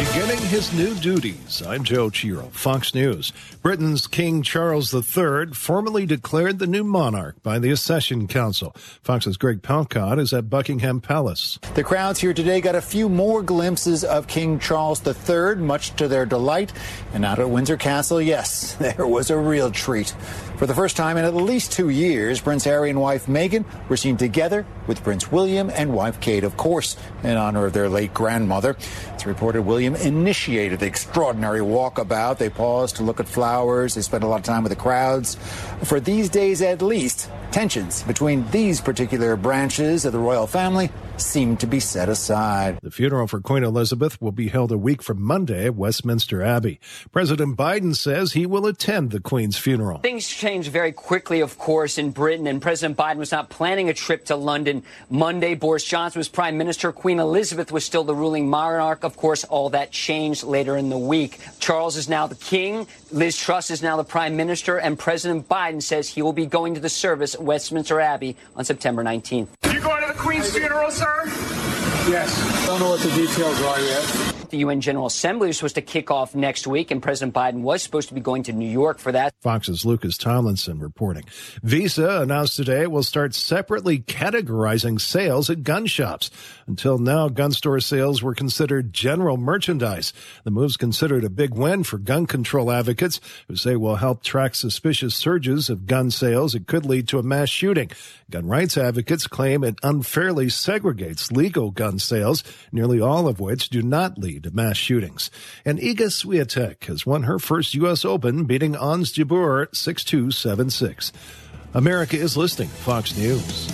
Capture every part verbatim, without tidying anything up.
Beginning his new duties, I'm Joe Chiro, Fox News. Britain's King Charles the Third formally declared the new monarch by the Accession Council. Fox's Greg Palcott is at Buckingham Palace. The crowds here today got a few more glimpses of King Charles the Third, much to their delight. And out at Windsor Castle, yes, there was a real treat. For the first time in at least two years, Prince Harry and wife Meghan were seen together with Prince William and wife Kate, of course, in honor of their late grandmother. It's reported William initiated the extraordinary walkabout. They paused to look at flowers. They spent a lot of time with the crowds. For these days, at least, tensions between these particular branches of the royal family seem to be set aside. The funeral for Queen Elizabeth will be held a week from Monday at Westminster Abbey. President Biden says he will attend the Queen's funeral. Things changed very quickly, of course, in Britain, and President Biden was not planning a trip to London Monday. Boris Johnson was prime minister. Queen Elizabeth was still the ruling monarch. Of course, all that changed later in the week. Charles is now the king. Liz Truss is now the prime minister, and President Biden says he will be going to the service at Westminster Abbey on September nineteenth. You going to the Queen's funeral, sir? Yes. Don't know what the details are yet. The U N General Assembly is supposed to kick off next week, and President Biden was supposed to be going to New York for that. Fox's Lucas Tomlinson reporting. Visa announced today it will start separately categorizing sales at gun shops. Until now, gun store sales were considered general merchandise. The move's considered a big win for gun control advocates who say will help track suspicious surges of gun sales. It could lead to a mass shooting. Gun rights advocates claim it unfairly segregates legal gun sales, nearly all of which do not lead to mass shootings. And Iga Swiatek has won her first U S Open, beating Ons Jabeur six two, seven six. America is listening. Fox News.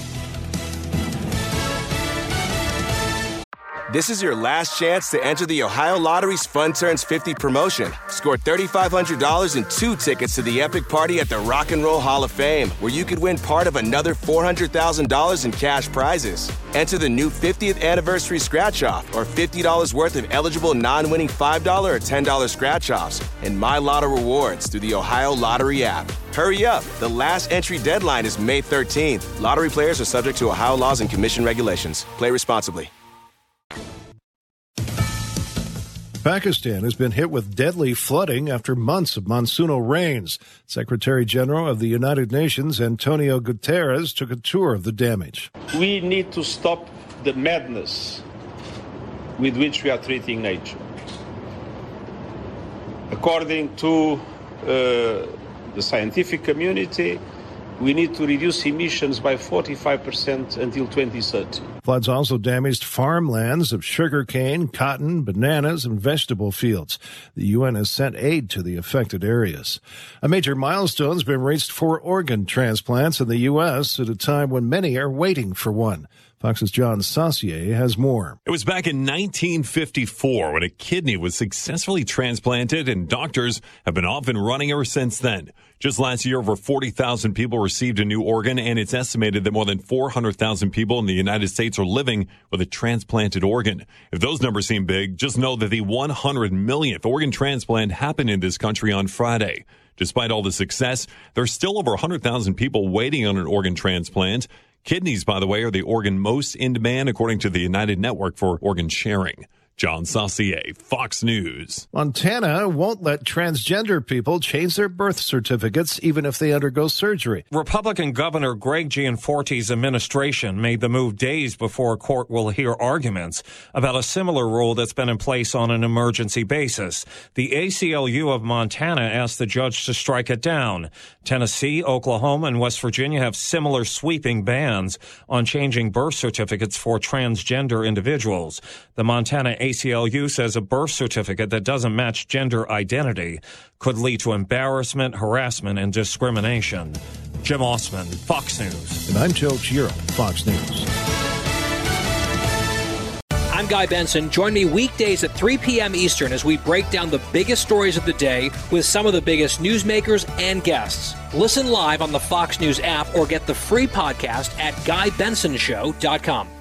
This is your last chance to enter the Ohio Lottery's Fun Turns fifty promotion. Score three thousand five hundred dollars and two tickets to the epic party at the Rock and Roll Hall of Fame, where you could win part of another four hundred thousand dollars in cash prizes. Enter the new fiftieth anniversary scratch-off or fifty dollars worth of eligible non-winning five dollars or ten dollars scratch-offs and My Lotto rewards through the Ohio Lottery app. Hurry up. The last entry deadline is May thirteenth. Lottery players are subject to Ohio laws and commission regulations. Play responsibly. Pakistan has been hit with deadly flooding after months of monsoonal rains. Secretary General of the United Nations, Antonio Guterres, took a tour of the damage. We need to stop the madness with which we are treating nature. According to uh, the scientific community, we need to reduce emissions by forty-five percent until twenty thirty. Floods also damaged farmlands of sugarcane, cotton, bananas, and vegetable fields. The U N has sent aid to the affected areas. A major milestone has been reached for organ transplants in the U S at a time when many are waiting for one. Fox's John Saucier has more. It was back in nineteen fifty-four when a kidney was successfully transplanted, and doctors have been off and running ever since then. Just last year, over forty thousand people received a new organ, and it's estimated that more than four hundred thousand people in the United States are living with a transplanted organ. If those numbers seem big, just know that the one hundred millionth organ transplant happened in this country on Friday. Despite all the success, there's still over one hundred thousand people waiting on an organ transplant. Kidneys, by the way, are the organ most in demand, according to the United Network for Organ Sharing. John Saucier, Fox News. Montana won't let transgender people change their birth certificates even if they undergo surgery. Republican Governor Greg Gianforte's administration made the move days before a court will hear arguments about a similar rule that's been in place on an emergency basis. The A C L U of Montana asked the judge to strike it down. Tennessee, Oklahoma, and West Virginia have similar sweeping bans on changing birth certificates for transgender individuals. The Montana A C L U says a birth certificate that doesn't match gender identity could lead to embarrassment, harassment, and discrimination. Jim Osman, Fox News. And I'm Joe Chiro, Fox News. I'm Guy Benson. Join me weekdays at three p.m. Eastern as we break down the biggest stories of the day with some of the biggest newsmakers and guests. Listen live on the Fox News app or get the free podcast at guy benson show dot com.